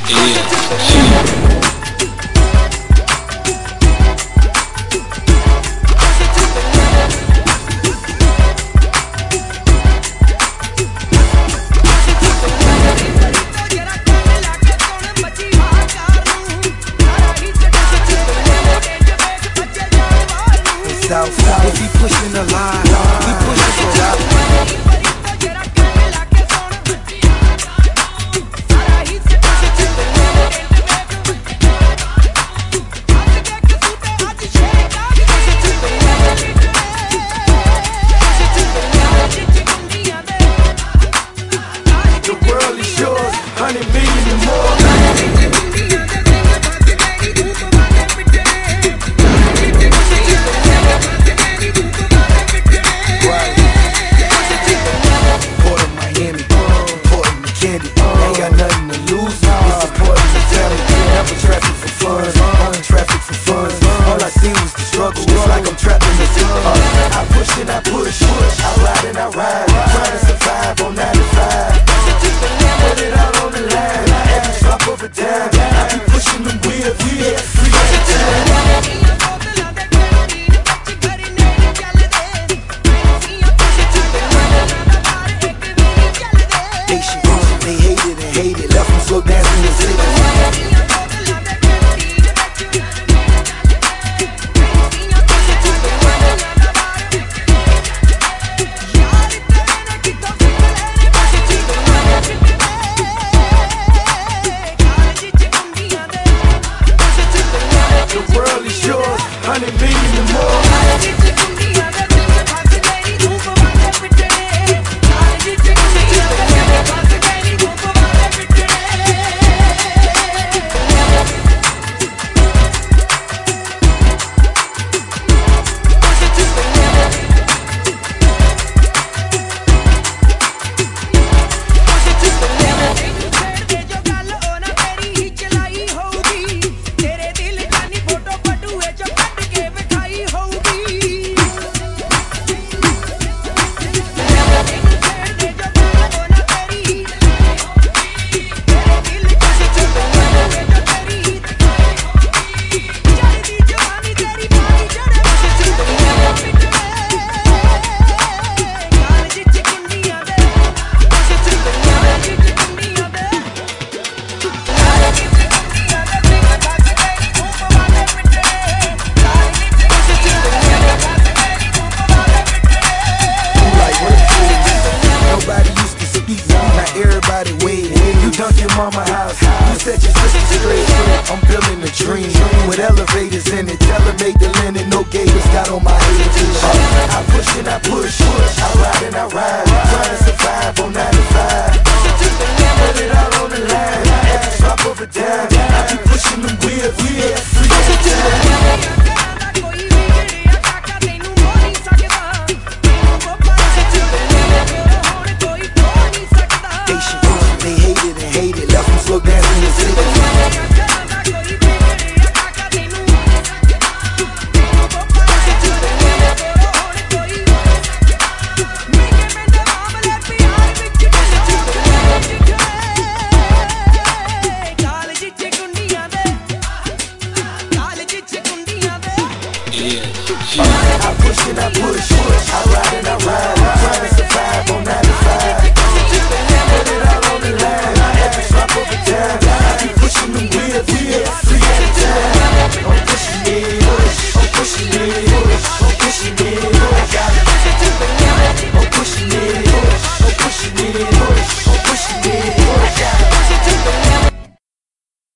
If he pushing the line, we pushing for life. The world is yours, 100 million and more. It's like I'm trapped in the sun. I push and I push, I ride and I ride, trying to survive on 9 to 5. Put it all on the line, every drop of a dime. I keep pushing them wheels, free at a time. They hate it, left them slow dancing in the city. The world is yours, 100 million and more. Dunk your mama house, you set your sister straight. I'm building a dream with elevators in it. Elevate the linen, no gators, got on my head t-shirt. I push and I push, I ride and I ride, trying to survive on 9 to 5. Put it all on the line, every drop of a dime. I keep pushing them wheels, free at a time. They hate it, left them slow dancing in the city. I push and I push, I ride and I ride,